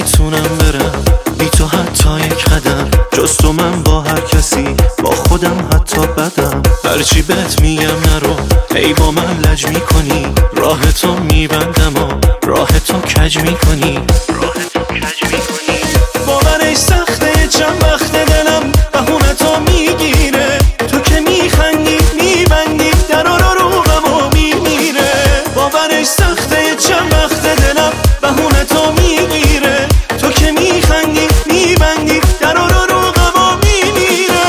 نمیتونم برم بی تو حتی یک قدم، جز تو من با هر کسی با خودم حتی بدم. هرچی بهت میگم نرو ای با من لج میکنی، راه تو میبندم و راه تو کج میکنی. باورش سخته چند وقت دلم بهونه تو میگیره، تو که میخندی میبندی در رو غم و میمیره. باورش سخته چند وقت دلم بهونه تو میگیره، تو که میخندی میبندی در رو غم و میمیره.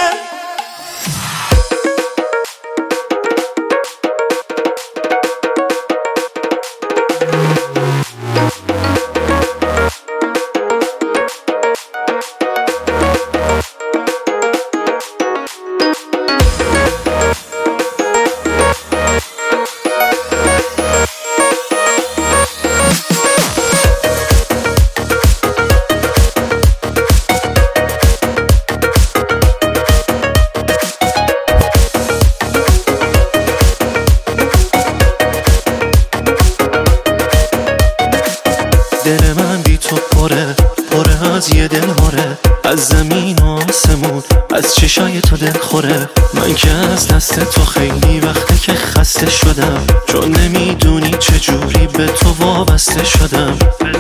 دل من بی تو پره از یه دل هاره، از زمین و آسمون از چشای تو دل خوره. من که از دست تو خیلی وقته که خسته شدم، چون نمیدونی چجوری به تو وابسته شدم.